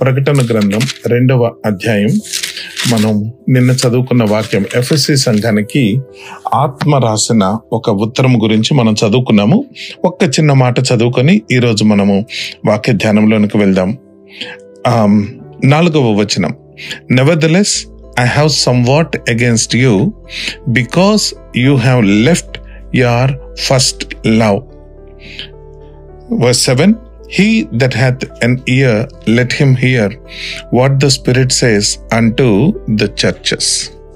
ప్రకటన గ్రంథం 2వ అధ్యాయం. మనం నిన్న చదువుకున్న వాక్యం ఎఫెసీ సంఘానికి ఆత్మ రాసిన ఒక ఉత్తరం గురించి మనం చదువుకున్నాము. ఒక్క చిన్న మాట చదువుకొని ఈరోజు మనము వాక్య ధ్యానంలోనికి వెళ్దాం. 4వ వచనం, nevertheless I have somewhat against you because you have left your first love. Verse 7, he that hath an ear, let him hear what the Spirit says unto the churches.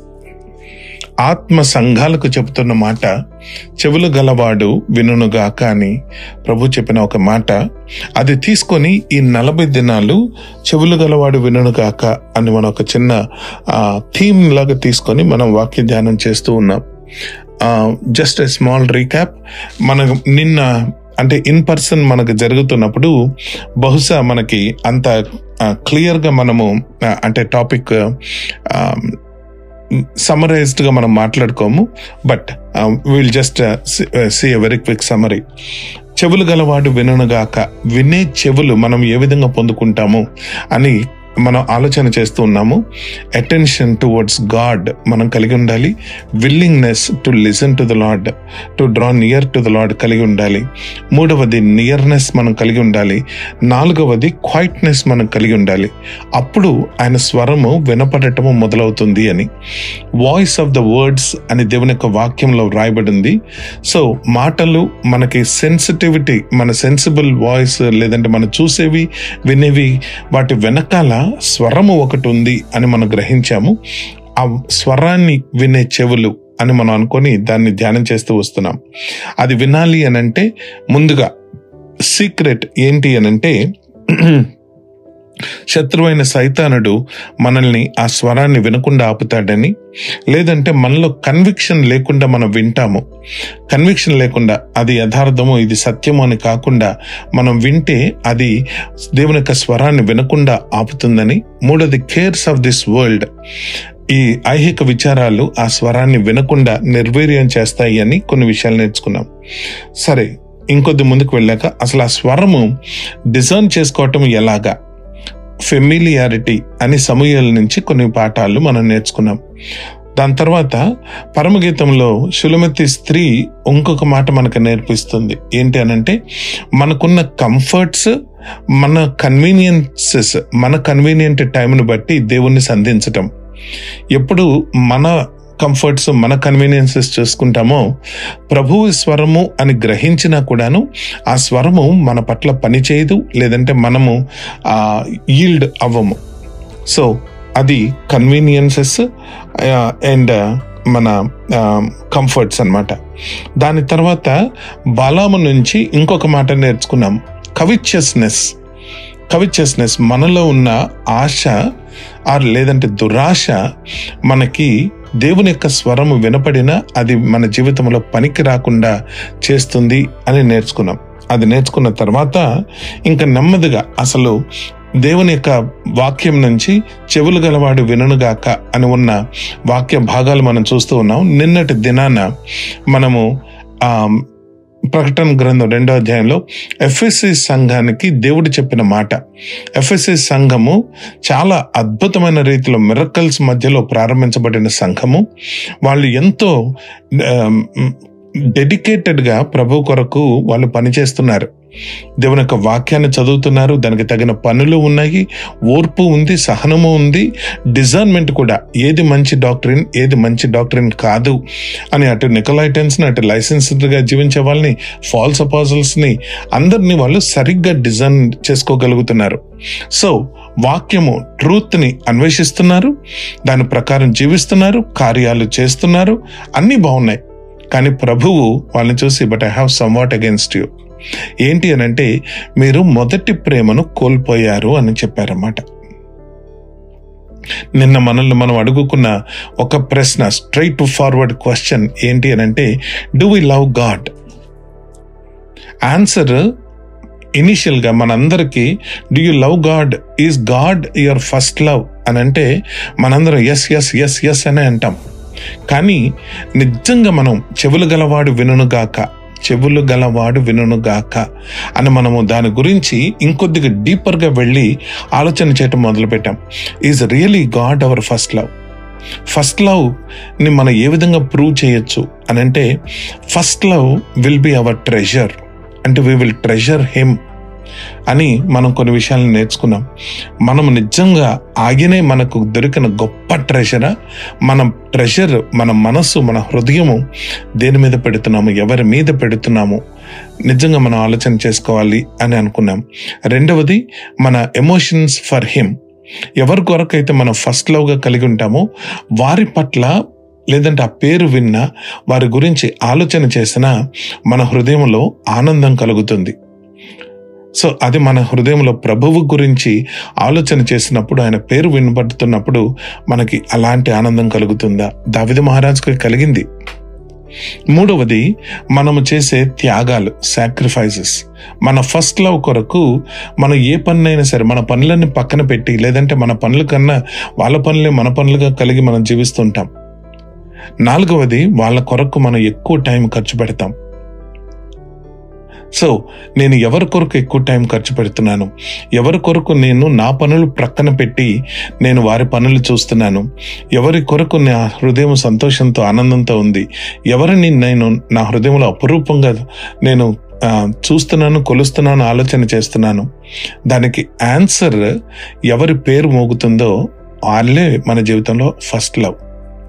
ఆత్మ సంఘాలకు చెబుతున్న మాట, చెవులు గలవాడు వినుగాక అని ప్రభు చెప్పిన ఒక మాట. అది తీసుకొని ఈ 40 దినాలు చెవులు గలవాడు వినుగాక అని మనం ఒక చిన్న థీమ్ లాగా తీసుకొని మనం వాక్య ధ్యానం చేస్తూ ఉన్నాం. Just a small recap. మనకు నిన్న అంటే ఇన్ పర్సన్ మనకు జరుగుతున్నప్పుడు బహుశా మనకి అంత క్లియర్గా మనము అంటే టాపిక్ సమ్మరైజ్డ్ గా మనం మాట్లాడుకోము. But will just see a very quick summary. చెవులు గలవాడు వినుగాక, వినే చెవులు మనం ఏ విధంగా పొందుకుంటాము అని మనం ఆలోచన చేస్తూ ఉన్నాము. అటెన్షన్ టువర్డ్స్ గాడ్ మనం కలిగి ఉండాలి. Willingness to listen to the Lord, to draw near to the Lord కలిగి ఉండాలి. 3వది నియర్నెస్ మనం కలిగి ఉండాలి. 4వది క్వైట్నెస్ మనం కలిగి ఉండాలి. అప్పుడు ఆయన స్వరము వినపడటము మొదలవుతుంది అని. వాయిస్ ఆఫ్ ద వర్డ్స్ అని దేవుని యొక్క వాక్యంలో వ్రాయబడింది. సో మాటలు మనకి సెన్సిటివిటీ, మన సెన్సిబుల్ వాయిస్ లేదంటే మనం చూసేవి వినేవి వాటి వెనకాల స్వరము ఒకటి ఉంది అని మనం గ్రహించాము. ఆ స్వరాన్ని వినే చెవులు అని మనం అనుకొని దాన్ని ధ్యానం చేస్తూ వస్తున్నాం. అది వినాలి అనంటే ముందుగా సీక్రెట్ ఏంటి అనంటే, శత్రువైన సైతానుడు మనల్ని ఆ స్వరాన్ని వినకుండా ఆపుతాడని, లేదంటే మనలో కన్విక్షన్ లేకుండా మనం వింటాము. కన్విక్షన్ లేకుండా అది యథార్థము ఇది సత్యము అని కాకుండా మనం వింటే అది దేవుని యొక్క స్వరాన్ని వినకుండా ఆపుతుందని. 3వది కేర్స్ ఆఫ్ దిస్ వరల్డ్, ఈ ఐహిక విచారాలు ఆ స్వరాన్ని వినకుండా నిర్వీర్యం చేస్తాయి అని కొన్ని విషయాలు నేర్చుకున్నాం. సరే, ఇంకొద్ది ముందుకు వెళ్ళాక అసలు ఆ స్వరము డిజర్న్ చేసుకోవటం ఎలాగా, ఫెమిలియారిటీ అని సమూయేలు నుంచి కొన్ని పాఠాలు మనం నేర్చుకున్నాం. దాని తర్వాత పరమగీతంలో షులమతి స్త్రీ ఇంకొక మాట మనకు నేర్పిస్తుంది. ఏంటి అనంటే, మనకున్న కంఫర్ట్స్, మన కన్వీనియన్సెస్, మన కన్వీనియంట్ టైంను బట్టి దేవుణ్ణి సంధించటం. ఎప్పుడు మన కంఫర్ట్స్, మన కన్వీనియన్సెస్ చూసుకుంటామో, ప్రభువు స్వరము అని గ్రహించినా కూడాను ఆ స్వరము మన పట్ల పని చేయదు, లేదంటే మనము ఈల్డ్ అవ్వము. సో అది కన్వీనియన్సెస్ అండ్ మన కంఫర్ట్స్ అన్నమాట. దాని తర్వాత బాలాము నుంచి ఇంకొక మాట నేర్చుకున్నాం, కవిచియస్నెస్ మనలో ఉన్న ఆశ లేదంటే దురాశ మనకి దేవుని యొక్క స్వరము వినపడినా అది మన జీవితంలో పనికి రాకుండా చేస్తుంది అని నేర్చుకున్నాం. అది నేర్చుకున్న తర్వాత ఇంకా నెమ్మదిగా అసలు దేవుని యొక్క వాక్యం నుంచి చెవులు గలవాడు వినుగాక అని ఉన్న వాక్య భాగాలు మనం చూస్తూ ఉన్నాం. నిన్నటి దినాన మనము ప్రకటన గ్రంథం 2వ అధ్యాయంలో ఎఫెసీ సంఘానికి దేవుడు చెప్పిన మాట. ఎఫెసీ సంఘము చాలా అద్భుతమైన రీతిలో మిరకల్స్ మధ్యలో ప్రారంభించబడిన సంఘము. వాళ్ళు ఎంతో డెడికేటెడ్గా ప్రభు కొరకు వాళ్ళు పనిచేస్తున్నారు. దేవుని యొక్క వాక్యాన్ని చదువుతున్నారు, దానికి తగిన పనులు ఉన్నాయి, ఓర్పు ఉంది, సహనము ఉంది, డిజర్న్మెంట్ కూడా, ఏది మంచి డాక్టరీన్ ఏది మంచి డాక్టరీన్ కాదు అని అటు నికోలైటన్స్ని, అటు లైసెన్స్డ్గా జీవించే వాళ్ళని, ఫాల్స్ అపాజిల్స్ని అందరినీ వాళ్ళు సరిగ్గా డిజైన్ చేసుకోగలుగుతున్నారు. సో వాక్యము ట్రూత్ని అన్వేషిస్తున్నారు, దాని ప్రకారం జీవిస్తున్నారు, కార్యాలు చేస్తున్నారు, అన్నీ బాగున్నాయి. కానీ ప్రభువు వాళ్ళని చూసి, but I have somewhat against you. ఏంటి అనంటే, మీరు మొదటి ప్రేమను కోల్పోయారు అని చెప్పారన్నమాట. నిన్న మనల్ని మనం అడుగుకున్న ఒక ప్రశ్న, స్ట్రైట్ ఫార్వర్డ్ క్వశ్చన్ ఏంటి అనంటే, do we love God? Answer initial గా మనందరికీ do you love God, is God your first love అని అంటే మనందరం ఎస్ ఎస్ ఎస్ ఎస్ అనే అంటాం. కానీ నిజంగా మనం చెవులు గలవాడు వినుగాక చెవులు గలవాడు వినుగాక అని మనము దాని గురించి ఇంకొద్దిగా డీపర్గా వెళ్ళి ఆలోచన చేయటం మొదలుపెట్టాం. Is really God our first love? First love ని మనం ఏ విధంగా ప్రూవ్ చేయొచ్చు అని అంటే, first love will be our treasure, అంటే వీ విల్ ట్రెజర్ హిమ్ అని మనం కొన్ని విషయాలను నేర్చుకున్నాం. మనం నిజంగా ఆయనే మనకు దొరికిన గొప్ప ట్రెజరా? మనం ట్రెజర్, మన మనస్సు, మన హృదయము దేని మీద పెడుతున్నాము, ఎవరి మీద పెడుతున్నాము, నిజంగా మనం ఆలోచన చేసుకోవాలి అని అనుకున్నాం. రెండవది, మన ఎమోషన్స్ ఫర్ హిమ్. ఎవరి కొరకైతే మనం ఫస్ట్ లవ్గా కలిగి ఉంటామో వారి పట్ల, లేదంటే ఆ పేరు విన్నా, వారి గురించి ఆలోచన చేసినా మన హృదయంలో ఆనందం కలుగుతుంది. సో అది మన హృదయంలో ప్రభువు గురించి ఆలోచన చేసినప్పుడు, ఆయన పేరు వినబడుతున్నప్పుడు మనకి అలాంటి ఆనందం కలుగుతుందా? దావీదు మహారాజుకి కలిగింది. మూడవది, మనము చేసే త్యాగాలు, సాక్రిఫైసెస్. మన ఫస్ట్ లవ్ కొరకు మనం ఏ పనులైనా సరే మన పనులన్నీ పక్కన పెట్టి, లేదంటే మన పనుల కన్నా వాళ్ళ పనులే మన పనులుగా కలిగి మనం జీవిస్తుంటాం. నాలుగవది, వాళ్ళ కొరకు మనం ఎక్కువ టైం ఖర్చు పెడతాం. సో నేను ఎవరి కొరకు ఎక్కువ టైం ఖర్చు పెడుతున్నాను, ఎవరి కొరకు నేను నా పనులు ప్రక్కన పెట్టి నేను వారి పనులు చూస్తున్నాను, ఎవరి కొరకు నా హృదయం సంతోషంతో ఆనందంతో ఉంది, ఎవరిని నేను నా హృదయంలో అపురూపంగా నేను చూస్తున్నాను, కొలుస్తున్నాను, ఆలోచన చేస్తున్నాను, దానికి ఆన్సర్ ఎవరి పేరు మోగుతుందో వాళ్ళే మన జీవితంలో ఫస్ట్ లవ్.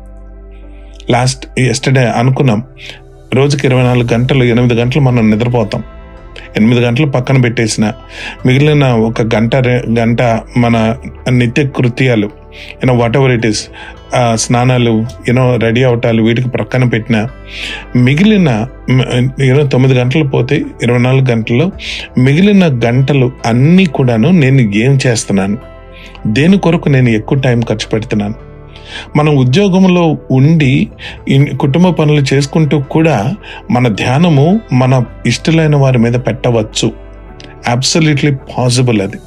ఎస్టర్డే అనుకున్నాం, రోజుకి 24 గంటలు, 8 గంటలు మనం నిద్రపోతాం. 8 గంటలు పక్కన పెట్టేసిన మిగిలిన 1 గంట మన నిత్య కృత్యాలు, వాట్ ఎవర్ ఇట్ ఈస్, స్నానాలు, రెడీ అవటాలు, వీటికి ప్రక్కన పెట్టిన మిగిలిన 9 గంటలు పోతే 24 గంటల్లో మిగిలిన గంటలు అన్నీ కూడాను నేను ఏం చేస్తున్నాను, దేని కొరకు నేను ఎక్కువ టైం ఖర్చు పెడుతున్నాను. మనం ఉద్యోగంలో ఉండి కుటుంబ పనులు చేసుకుంటూ కూడా మన ధ్యానము మన ఇష్టలైన వారి మీద పెట్టవచ్చు. Absolutely possible. అది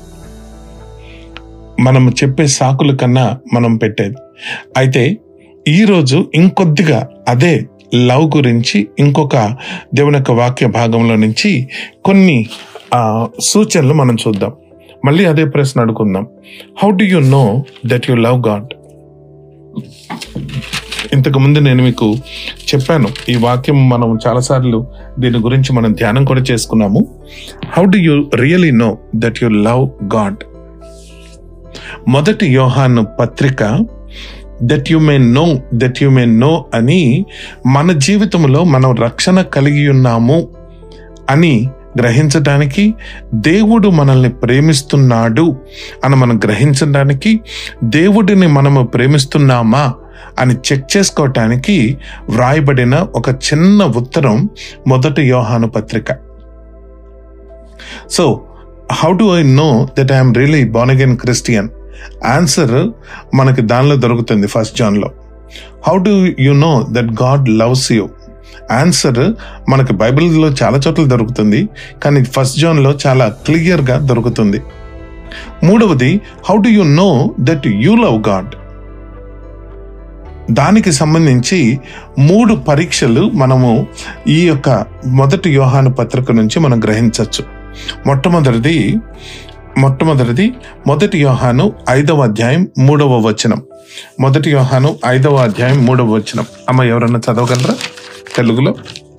మనం చెప్పే సాకుల కన్నా మనం పెట్టేది. అయితే ఈరోజు ఇంకొద్దిగా అదే లవ్ గురించి ఇంకొక దేవుని యొక్క వాక్య భాగంలో నుంచి కొన్ని సూచనలు మనం చూద్దాం. మళ్ళీ అదే ప్రశ్న అడుగుకుందాం. How do you know that you love God? ఇంతకుముందు నేను మీకు చెప్పాను, ఈ వాక్యం మనం చాలాసార్లు దీని గురించి మనం ధ్యానం కూడా చేసుకున్నాము. How do you really know that you love God? మొదటి యోహాను పత్రిక దట్ యు మే నో అని, మన జీవితంలో మనం రక్షణ కలిగి ఉన్నాము అని గ్రహించడానికి, దేవుడు మనల్ని ప్రేమిస్తున్నాడు అని మనం గ్రహించడానికి, దేవుడిని మనము ప్రేమిస్తున్నామా అని చెక్ చేసుకోవటానికి వ్రాయబడిన ఒక చిన్న ఉత్తరం మొదటి యోహాను పత్రిక. So how do I know that I'm really born again Christian? Answer మనకి దానిలో దొరుకుతుంది, 1 జాన్లో. How do you know that God loves you? Answer మనకి బైబిల్లో చాలా చోట్ల దొరుకుతుంది, కానీ 1 జాన్లో చాలా క్లియర్గా దొరుకుతుంది. మూడవది, how do you know that you love God? దానికి సంబంధించి 3 పరీక్షలు మనము ఈ యొక్క మొదటి యోహాను పత్రిక నుంచి మనం గ్రహించవచ్చు. మొట్టమొదటిది మొదటి యోహాను 5వ అధ్యాయం 3వ వచనం. మొదటి యోహాను 5వ అధ్యాయం 3వ వచనం. అమ్మ, ఎవరన్నా చదవగలరా తెలుగులో?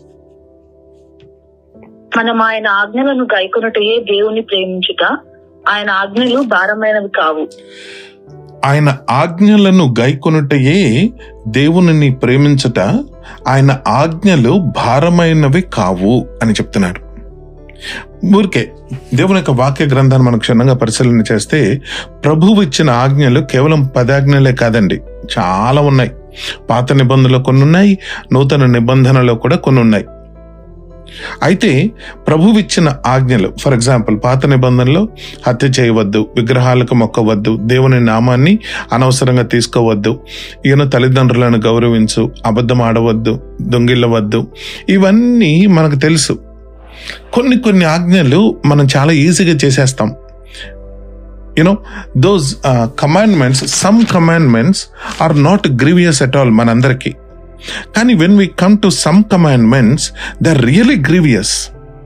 మనం ఆయన ఆజ్ఞలను గైకొనుటయే దేవుని ప్రేమించుట, ఆయన ఆజ్ఞలు భారమైనవి కావు. ఆయన ఆజ్ఞలను గైకొనుటయే దేవుని ప్రేమించుట, ఆయన ఆజ్ఞలు భారమైనవి కావు అని చెప్తున్నాడు. ఊరికే దేవుని యొక్క వాక్య గ్రంథాన్ని మనం క్షుణ్ణంగా పరిశీలన చేస్తే, ప్రభువు ఇచ్చిన ఆజ్ఞలు కేవలం 10 ఆజ్ఞలే కాదండి, చాలా ఉన్నాయి. పాత నిబంధనలో కొన్ని ఉన్నాయి, నూతన నిబంధనలో కూడా కొన్ని ఉన్నాయి. అయితే ప్రభువిచ్చిన ఆజ్ఞలు, ఫర్ ఎగ్జాంపుల్ పాత నిబంధనలో హత్య చేయవద్దు, విగ్రహాలకు మొక్కవద్దు, దేవుని నామాన్ని అనవసరంగా తీసుకోవద్దు, తల్లిదండ్రులను గౌరవించు, అబద్ధం ఆడవద్దు, దొంగిల్లవద్దు, ఇవన్నీ మనకు తెలుసు. కొన్ని ఆజ్ఞలు మనం చాలా ఈజీగా చేసేస్తాం. those commandments, some commandments are not grievous at all మనందరికీ. కానీ when we come to some commandments they are really grievous.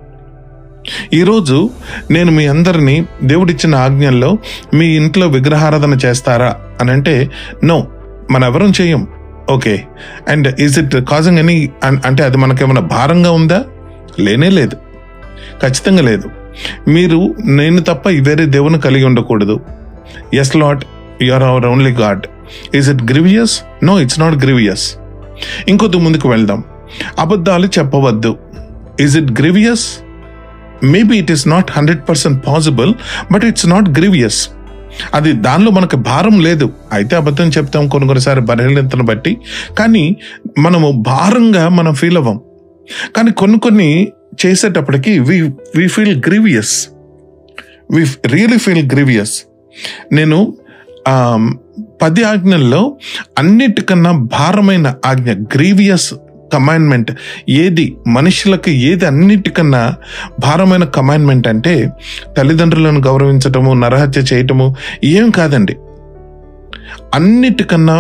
ఈరోజు నేను మీ అందరినీ దేవుడిచ్చిన ఆజ్ఞల్లో మీ ఇంట్లో విగ్రహారాధన చేస్తారా అని అంటే నో, మనం ఎవరం చేయం. Okay, and is it causing any అంటే అది మనకేమైనా భారంగా ఉందా? లేనే లేదు, ఖచ్చితంగా లేదు. మీరు నేను తప్ప వేరే దేవుని కలిగి ఉండకూడదు. Yes Lord, you are our only God. Is it grievous? No, it's not grievous. ఇంకొద్ది ముందుకు వెళ్దాం. అబద్ధాలు చెప్పవద్దు. Is it grievous? Maybe it is not 100% possible, but it's not grievous. అది దానిలో మనకు భారం లేదు. అయితే అబద్ధం చెప్తాం కొన్నిసారి బలహీనతను బట్టి, కానీ మనము భారంగా మనం ఫీల్ అవ్వం. కానీ కొన్ని చేసేటప్పటికి we feel grievous, we really feel grievous. నేను 10 ఆజ్ఞల్లో అన్నిటికన్నా భారమైన ఆజ్ఞ, గ్రీవియస్ కమాండ్మెంట్ ఏది, మనుషులకు ఏది అన్నిటికన్నా భారమైన కమాండ్మెంట్ అంటే తల్లిదండ్రులను గౌరవించటము, నరహత్య చేయటము ఏం కాదండి. అన్నిటికన్నా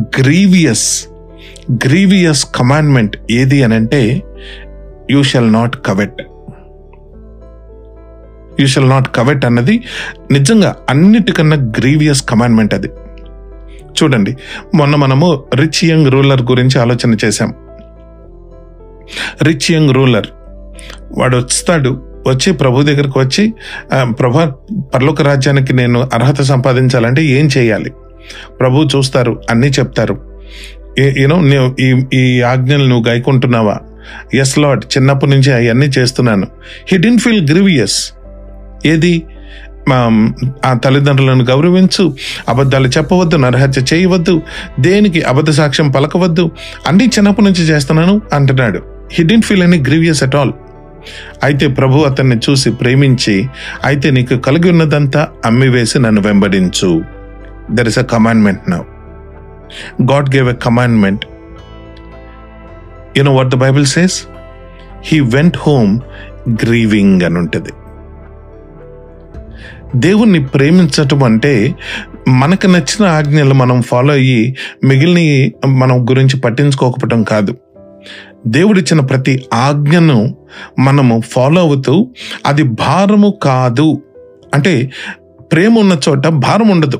గ్రీవియస్ కమాండ్మెంట్ ఏది అని అంటే you shall not covet. You shall not covet అన్నది నిజంగా అన్నిటికన్నా గ్రీవియస్ కమాండ్మెంట్ అది. చూడండి, మొన్న మనము రిచ్ యంగ్ రూలర్ గురించి ఆలోచన చేశాం. రిచ్ యంగ్ రూలర్ వాడు వచ్చి ప్రభు దగ్గరకు వచ్చి, ప్రభా, పరలోక రాజ్యానికి నేను అర్హత సంపాదించాలంటే ఏం చేయాలి? ప్రభు చూస్తారు, అన్నీ చెప్తారు. యూనో, ఈ ఆజ్ఞలు నువ్వు గైకుంటున్నావా? ఎస్ లార్డ్, చిన్నప్పటి నుంచి అవన్నీ చేస్తున్నాను. He didn't feel grievous. ఏది? ఆ తల్లిదండ్రులను గౌరవించు, అబద్ధాలు చెప్పవద్దు, నరహత్య చేయవద్దు, దేనికి అబద్ధ సాక్ష్యం పలకవద్దు, అన్ని చిన్నప్పటి నుంచి చేస్తున్నాను అంటున్నాడు. He didn't feel any grievous at all. అయితే ప్రభు అతన్ని చూసి ప్రేమించి, అయితే నీకు కలిగి ఉన్నదంతా అమ్మివేసి నన్ను వెంబడించు. There is a commandment now. God gave a commandment. You know what the Bible says? He went home grieving అని ఉంటుంది. దేవుణ్ణి ప్రేమించటం అంటే మనకు నచ్చిన ఆజ్ఞలు మనం ఫాలో అయ్యి మిగిలిన మనం గురించి పట్టించుకోకపోవటం కాదు. దేవుడిచ్చిన ప్రతి ఆజ్ఞను మనము ఫాలో అవుతూ, అది భారము కాదు. అంటే ప్రేమ ఉన్న చోట భారం ఉండదు.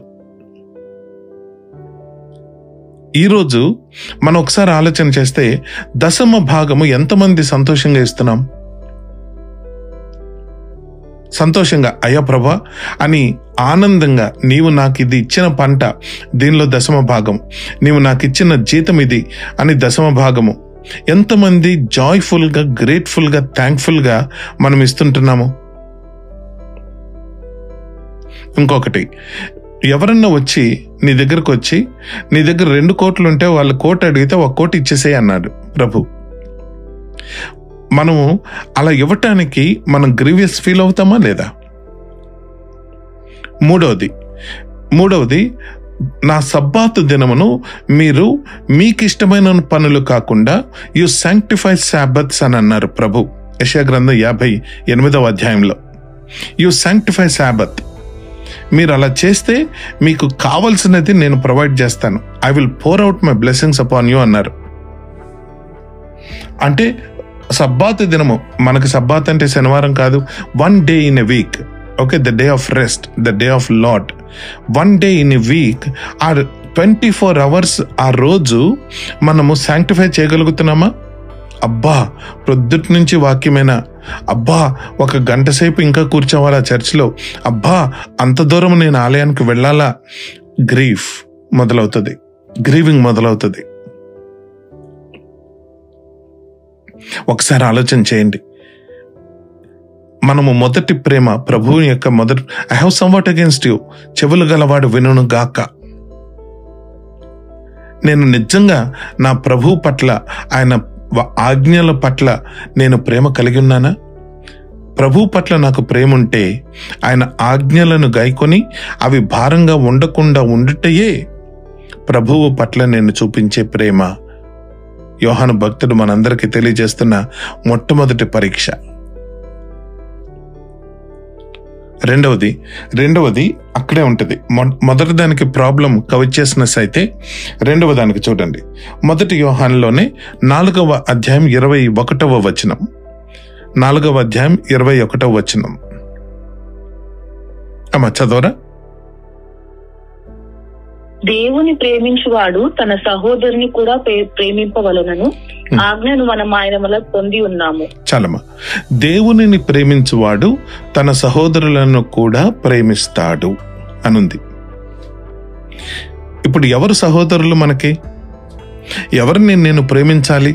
ఈరోజు మనం ఒకసారి ఆలోచన చేస్తే 10వ భాగము ఎంతమంది సంతోషంగా ఇస్తున్నాం? సంతోషంగా, అయ్యా ప్రభా అని ఆనందంగా, నీవు నాకు ఇది ఇచ్చిన పంట, దీనిలో 10వ భాగం, నీవు నాకు ఇచ్చిన జీతం ఇది అని 10వ భాగము. ఎంతమంది జాయ్ఫుల్గా, గ్రేట్ఫుల్గా, థ్యాంక్ఫుల్గా మనం ఇస్తుంటున్నాము? ఇంకొకటి, ఎవరన్నా వచ్చి నీ దగ్గరకు వచ్చి, నీ దగ్గర 2 కోట్లు ఉంటే వాళ్ళు 1 కోటి అడిగితే 1 కోటి ఇచ్చేసే అన్నాడు ప్రభు. మనము అలా ఇవ్వటానికి మనం గ్రీవియస్ ఫీల్ అవుతామా లేదా? మూడవది, నా సబ్బాతు దినమును మీరు మీకు ఇష్టమైన పనులు కాకుండా యు శాంక్టిఫై సాబత్స్ అని అన్నారు ప్రభు. యెషయా గ్రంథం 58వ అధ్యాయంలో యు శాంక్టిఫై సాబత్. మీరు అలా చేస్తే మీకు కావలసినది నేను ప్రొవైడ్ చేస్తాను. I will pour out my blessings upon you అన్నారు. అంటే సబ్బాతు దినము, మనకి సబ్బాత్ అంటే శనివారం కాదు, 1 day in a week. Okay, the day of rest, the day of Lord. 1 day in a week, ఆ 24 hours ఆ రోజు మనము శాంక్టిఫై చేయగలుగుతున్నామా? అబ్బా, ప్రొద్దుటి నుంచి వాక్యమేనా? అబ్బా, 1 గంట సేపు ఇంకా కూర్చోవాలా చర్చ్లో? అబ్బా, అంత దూరం నేను ఆలయానికి వెళ్ళాలా? గ్రీవింగ్ మొదలవుతుంది. ఒకసారి ఆలోచన చేయండి. మనము మొదటి ప్రేమ, ప్రభువు యొక్క I have somewhat against you, చెవులు గలవాడు వినును గాక. నేను నిజంగా నా ప్రభు పట్ల, ఆయన ఆజ్ఞల పట్ల నేను ప్రేమ కలిగి ఉన్నానా? ప్రభు పట్ల నాకు ప్రేమ ఉంటే ఆయన ఆజ్ఞలను గైకొని అవి భారంగా ఉండకుండా ఉండుటయే ప్రభువు పట్ల నేను చూపించే ప్రేమ. యోహాను భక్తుడు మనందరికీ తెలియజేస్తున్న మొట్టమొదటి పరీక్ష. రెండవది అక్కడే ఉంటుంది. మొదటి దానికి ప్రాబ్లం కవర్ చేసినస్ అయితే రెండవ దానికి చూడండి. 1 యోహానులోనే 4వ అధ్యాయం 21వ వచనం. 4వ అధ్యాయం 21వ వచనం. అమ్మా చదవరా? దేవుని ప్రేమించువాడు తన సహోదరుని కూడా ప్రేమింపవలనను ఆజ్ఞను మనం ఆయన వల్ల పొంది ఉన్నాము. చాలమ్మా. దేవునిని ప్రేమించువాడు తన సహోదరులను కూడా ప్రేమిస్తాడు అనుంది. ఇప్పుడు ఎవరు సహోదరులు మనకి? ఎవరిని నేను ప్రేమించాలి?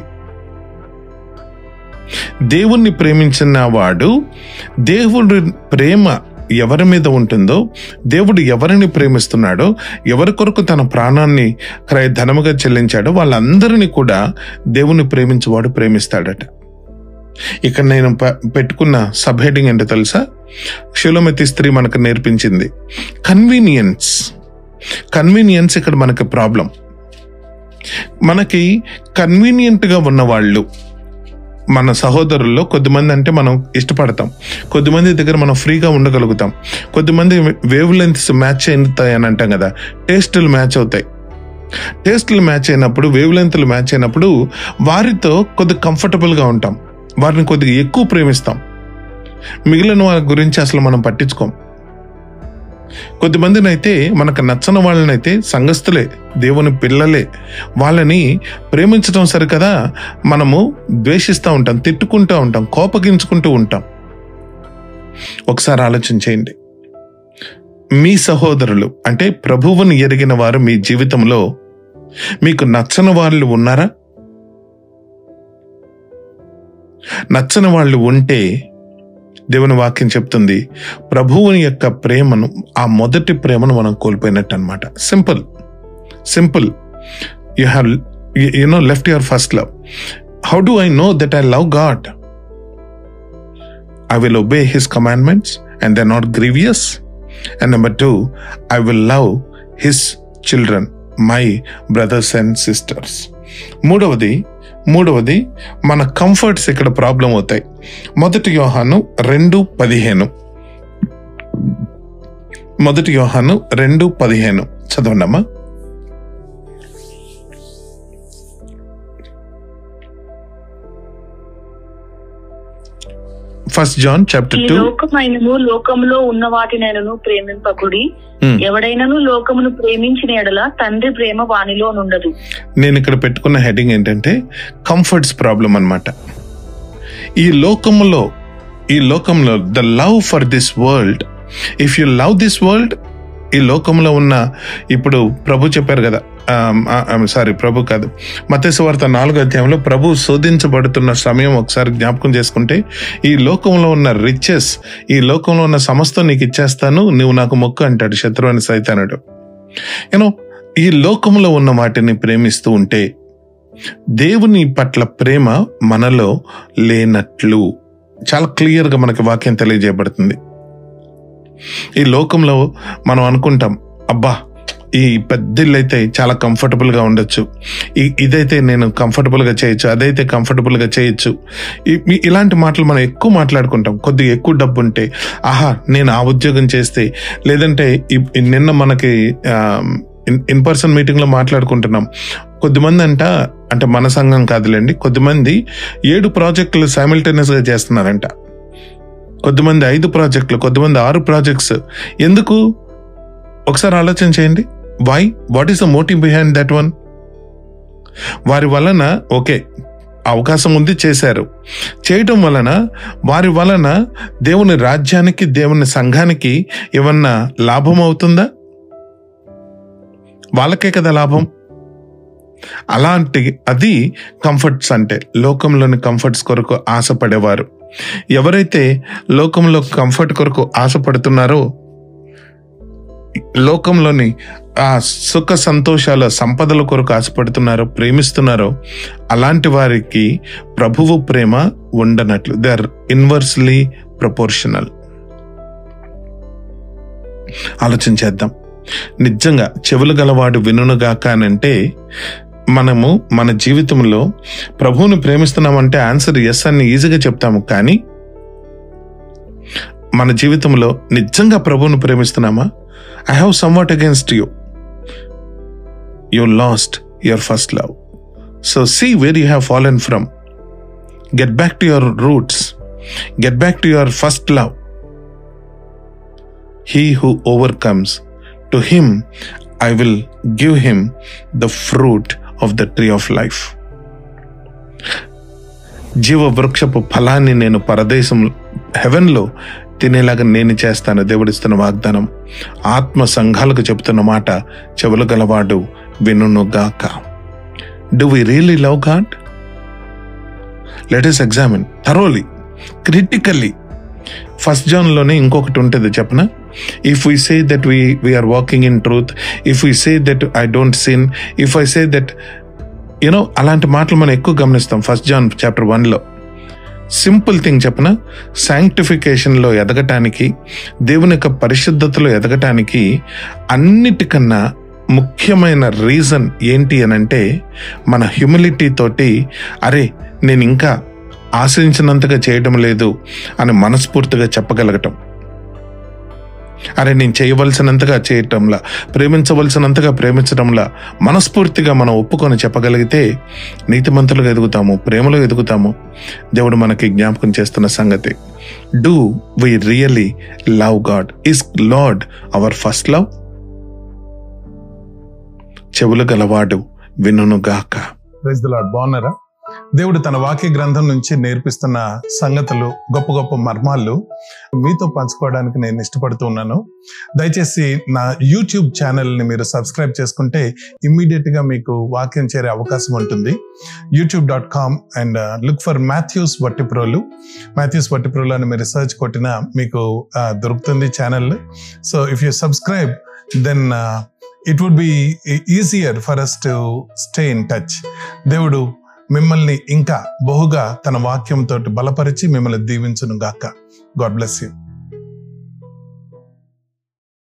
దేవుణ్ణి ప్రేమించిన వాడు, దేవుడి ప్రేమ ఎవరి మీద ఉంటుందో, దేవుడు ఎవరిని ప్రేమిస్తున్నాడో, ఎవరి కొరకు తన ప్రాణాన్ని ధనముగా చెల్లించాడో వాళ్ళందరినీ కూడా దేవుని ప్రేమించేవాడు ప్రేమిస్తాడట. ఇక్కడ నేను పెట్టుకున్న సబ్ హెడింగ్ ఏంటో తెలుసా? షులమతి స్త్రీ మనకు నేర్పించింది కన్వీనియన్స్. ఇక్కడ మనకి ప్రాబ్లం. మనకి కన్వీనియంట్ గా ఉన్నవాళ్ళు మన సహోదరుల్లో కొద్దిమంది అంటే మనం ఇష్టపడతాం, కొద్దిమంది దగ్గర మనం ఫ్రీగా ఉండగలుగుతాం, కొద్దిమంది వేవ్ లెంత్స్ మ్యాచ్ అవుతాయని అంటాం కదా, టేస్టులు మ్యాచ్ అవుతాయి. టేస్టులు మ్యాచ్ అయినప్పుడు, వేవ్ లెంత్లు మ్యాచ్ అయినప్పుడు వారితో కొద్దిగా కంఫర్టబుల్గా ఉంటాం, వారిని కొద్దిగా ఎక్కువ ప్రేమిస్తాం. మిగిలిన వారి గురించి అసలు మనం పట్టించుకోం. కొద్దిమందిని అయితే మనకు నచ్చని వాళ్ళనైతే సంఘస్థులే, దేవుని పిల్లలే, వాళ్ళని ప్రేమించడం సరికదా మనము ద్వేషిస్తూ ఉంటాం, తిట్టుకుంటూ ఉంటాం, కోపగించుకుంటూ ఉంటాం. ఒకసారి ఆలోచన చేయండి. మీ సహోదరులు అంటే ప్రభువుని ఎరిగిన వారు మీ జీవితంలో మీకు నచ్చని వాళ్ళు ఉన్నారా? నచ్చని వాళ్ళు ఉంటే దేవుని వాక్యం చెప్తుంది ప్రభువుని యొక్క ప్రేమను, ఆ మొదటి ప్రేమను మనం కోల్పోయినట్టు అనమాట. Simple. You have left your first love. How do I know that I love God? I will obey his commandments and they're not grievous. And number 2, I will love his children, my brothers and sisters. మూడవది మన comforts ఇక్కడ problem అవుతాయి. 1 యోహాను 2:15. 1 యోహాను 2:15 చదవండమ్మా. First John chapter 2. లోకమైనను లోకములో ఉన్న వాటినైనను ప్రేమింపకుడి. ఎవడైనను లోకమును ప్రేమించిన ఎడల తండ్రి ప్రేమ వానిలో నుండదు. నేను ఇక్కడ పెట్టుకున్న హెడ్డింగ్ ఏంటంటే కంఫర్ట్స్ ప్రాబ్లం అన్నమాట. ఈ లోకంలో the love for this world, if you love this world, ఈ లోకంలో ఉన్న, ఇప్పుడు ప్రభు చెప్పారు కదా, ప్రభు కాదు, మత్తయి సువార్త 4వ అధ్యాయంలో ప్రభు శోధించబడుతున్న సమయం ఒకసారి జ్ఞాపకం చేసుకుంటే, ఈ లోకంలో ఉన్న రిచెస్, ఈ లోకంలో ఉన్న సమస్తం నీకు ఇచ్చేస్తాను, నువ్వు నాకు మొక్కు అంటాడు శత్రువు అని సైతానుడు. ఈ లోకంలో ఉన్న వాటిని ప్రేమిస్తూ ఉంటే దేవుని పట్ల ప్రేమ మనలో లేనట్లు చాలా క్లియర్గా మనకి వాక్యం తెలియజేయబడుతుంది. ఈ లోకంలో మనం అనుకుంటాం, అబ్బా ఈ పెద్ద ఇల్లు అయితే చాలా కంఫర్టబుల్ గా ఉండొచ్చు, ఇదైతే నేను కంఫర్టబుల్ గా చేయొచ్చు, అదైతే కంఫర్టబుల్ గా చేయొచ్చు, ఇలాంటి మాటలు మనం ఎక్కువ మాట్లాడుకుంటాం. కొద్దిగా ఎక్కువ డబ్బు ఉంటే, ఆహా నేను ఆ ఉద్యోగం చేస్తే, లేదంటే నిన్న మనకి ఇన్ పర్సన్ మీటింగ్ లో మాట్లాడుకుంటున్నాం. కొద్దిమంది అంటే మన సంఘం కాదులేండి, కొద్దిమంది 7 ప్రాజెక్టులు సైమిల్టేనియస్ గా చేస్తున్నారంట, కొద్దిమంది 5 ప్రాజెక్టులు, కొద్దిమంది 6 ప్రాజెక్ట్స్. ఎందుకు? ఒకసారి ఆలోచన చేయండి. Why? What is the motive behind that one? వారి వలన ఓకే అవకాశం ఉంది, చేశారు. చేయటం వలన వారి వలన దేవుని రాజ్యానికి, దేవుని సంఘానికి ఏమన్నా లాభం అవుతుందా? వాళ్ళకే కదా లాభం. అది కంఫర్ట్స్ అంటే, లోకంలోని కంఫర్ట్స్ కొరకు ఆశపడేవారు. ఎవరైతే లోకంలో కంఫర్ట్ కొరకు ఆశపడుతున్నారో, లోకంలోని ఆ సుఖ సంతోషాల సంపదల కొరకు ఆశపడుతున్నారో, ప్రేమిస్తున్నారో, అలాంటి వారికి ప్రభువు ప్రేమ ఉండనట్లు. They are inversely proportional. ఆలోచన చేద్దాం. నిజంగా చెవులు గలవాడు వినుగాక అనంటే, మనము మన జీవితంలో ప్రభువుని ప్రేమిస్తున్నామంటే ఆన్సర్ ఎస్ అని ఈజీగా చెప్తాము. కానీ మన జీవితంలో నిజంగా ప్రభువును ప్రేమిస్తున్నామా? I have somewhat against you. You lost your first love. So see where you have fallen from. Get back to your roots. Get back to your first love. He who overcomes, to him I will give him the fruit of the tree of life. జీవ వృక్షపు ఫలాన్ని నేను పరదేశం హెవెన్లో తినేలాగా నేను చేస్తాను. దేవుడిస్తున్న వాగ్దానం. ఆత్మ సంఘాలకు చెబుతున్న మాట చెవులు గలవాడు వినుగాక. Do we really love God? Let us examine thoroughly, critically. 1 Johnలోనే ఇంకొకటి ఉంటుంది చెప్పనా? If we say that we are walking in truth, if we say that I don't sin, if I say that, అలాంటి మాటలు మనం ఎక్కువ గమనిస్తాం 1 John chapter 1లో. Simple thing చెప్పనా? శాంక్టిఫికేషన్లో ఎదగటానికి, దేవుని యొక్క పరిశుద్ధతలో ఎదగటానికి అన్నిటికన్నా ముఖ్యమైన రీజన్ ఏంటి అనంటే మన హ్యూమిలిటీ తోటి, అరే నేను ఇంకా ఆశించినంతగా చేయడం లేదు అని మనస్ఫూర్తిగా చెప్పగలగటం. అరే నేను చేయవలసినంతగా చేయటంలా, ప్రేమించవలసినంతగా ప్రేమించడంలా మనస్ఫూర్తిగా మనం ఒప్పుకొని చెప్పగలిగితే నీతిమంతులుగా ఎదుగుతాము, ప్రేమలో ఎదుగుతాము. దేవుడు మనకి జ్ఞాపకం చేస్తున్న సంగతి. Do we really love God? Is Lord our first love? చెవులు గలవాడు వినుగాక. Praise the lord. బాగున్నారా? దేవుడు తన వాక్య గ్రంథం నుంచి నేర్పిస్తున్న సంగతులు, గొప్ప గొప్ప మర్మాలు మీతో పంచుకోవడానికి నేను ఇష్టపడుతూ ఉన్నాను. దయచేసి నా యూట్యూబ్ ఛానల్ని మీరు సబ్స్క్రైబ్ చేసుకుంటే ఇమ్మీడియట్గా మీకు వాక్యం చేరే అవకాశం ఉంటుంది. youtube.com and look for Matthews Vattiprolu. Matthews Vattiprolu అని మీరు రీసెర్చ్ కొట్టినా మీకు దొరుకుతుంది channel. So if you subscribe then it would be easier for us to stay in touch. దేవుడు మిమ్మల్ని ఇంకా బహుగా తన వాక్యంతో బలపరిచి మిమ్మల్ని దీవించును గాక. God bless you.